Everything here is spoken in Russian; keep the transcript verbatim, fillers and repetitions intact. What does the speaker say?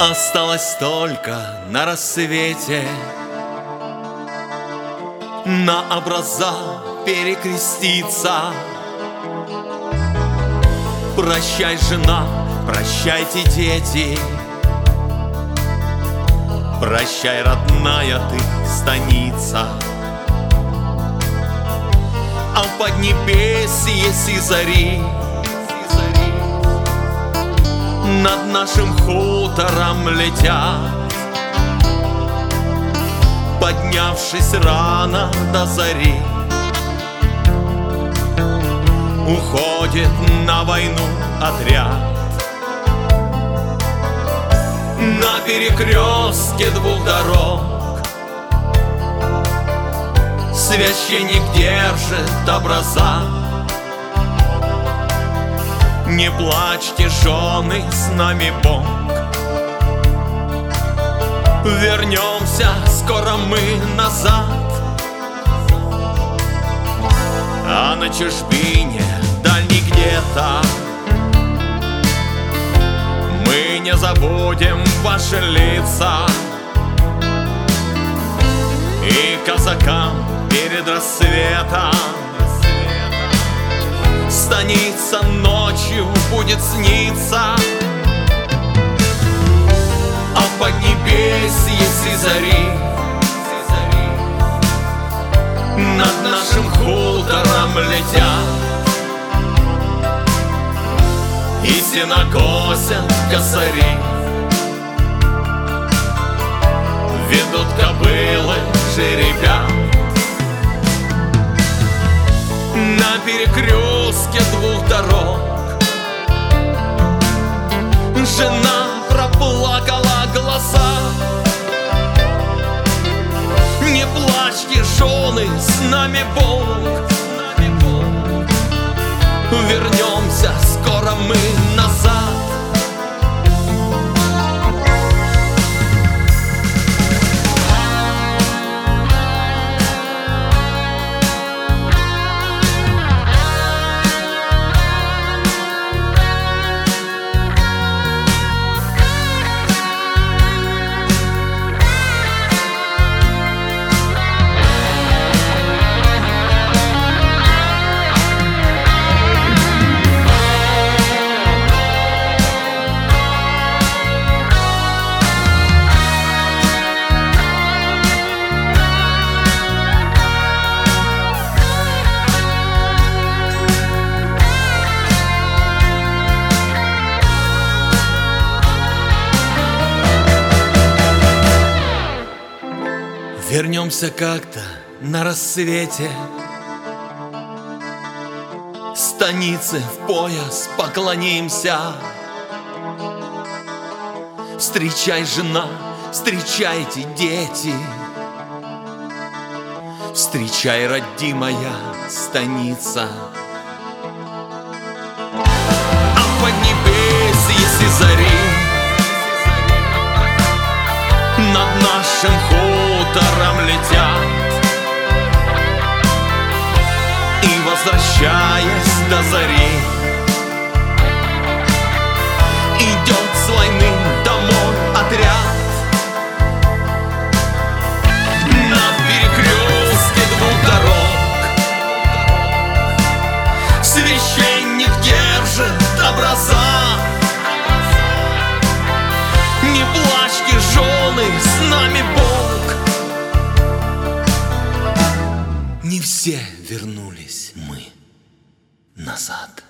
Осталось только на рассвете на образа перекреститься. Прощай, жена, прощайте, дети, прощай, родная ты станица. А в поднебесье зари над нашим хутором летят, поднявшись рано до зари. Уходит на войну отряд. На перекрестке двух дорог священник держит образа. Не плачьте, жены, с нами Бог. Вернемся скоро мы назад. А на чужбине дальней где-то мы не забудем ваши лица. И казакам перед рассветом станица ночью будет сниться. А в поднебесье зари над нашим хутором летят. И сенокосят косари, ведут кобылы жеребят. На перекрестке двух дорог жена проплакала глаза. Не плачьте, жены, с нами Бог. Вернемся скоро мы назад. Вернемся как-то на рассвете, станице в пояс поклонимся. Встречай, жена, встречайте, дети, встречай, родимая станица. А в поднебесье зари над нашим хутором летят. И, возвращаясь до зари, идет с войны домой отряд. На перекрестке двух дорог священник держит образа. Не плачьте, жены, с нами Бог. Не все вернулись мы назад.